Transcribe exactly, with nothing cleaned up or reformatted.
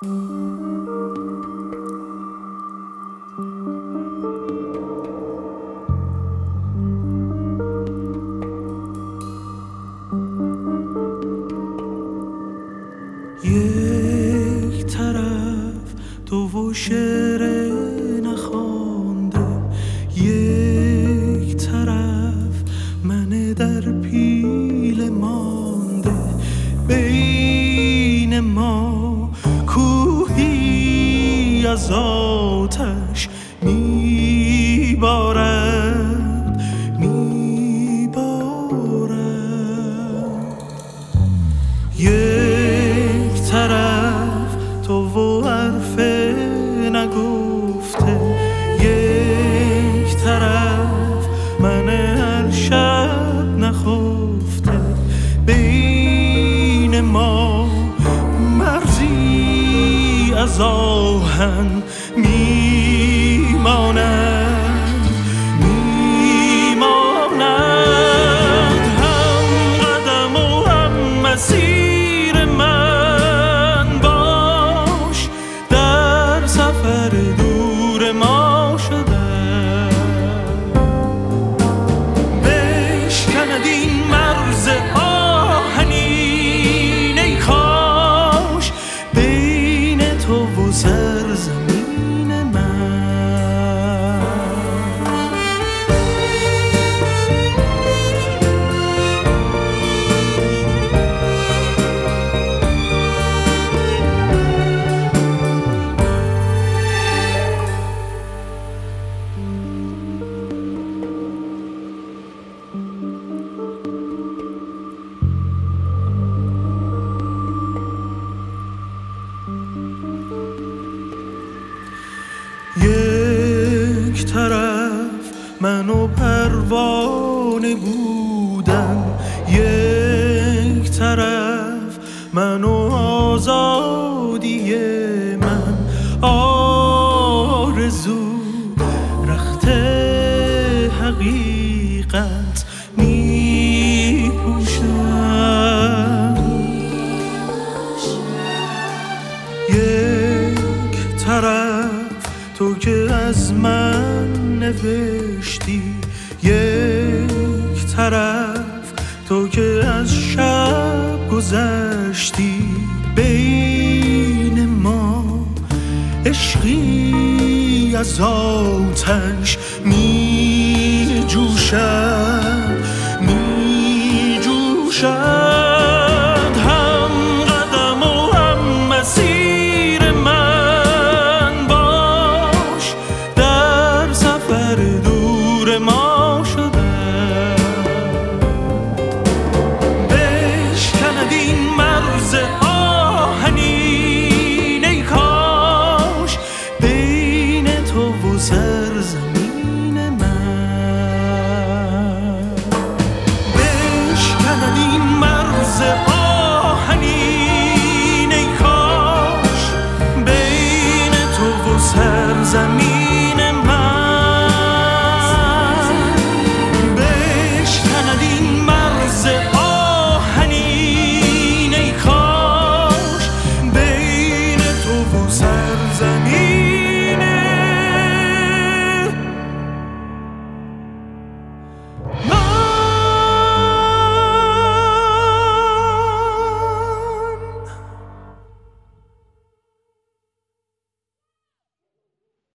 یک طرف تو و شعر نخوانده، یک طرف من در پیل مانده، بین ما کوهی از آتش میبارد میبارد. یک طرف تو و حرف نگفته، یک طرف من هر شب نخفته، بین ما مرزی از آهن میماند میماند. هم قدم و هم مسیر من باش، در سفر دور ما شده. بشکند این مرز آهنین ای کاش بین تو و سرزمین من. یک طرف من و پروانه بودم، یک طرف من و آزادی من. آرزو رخت حقیقت می پوشم. یک طرف تو که از من نوشتی، یک طرف تو که از شب گذشتی، بین ما عشقی از آتش می جوشد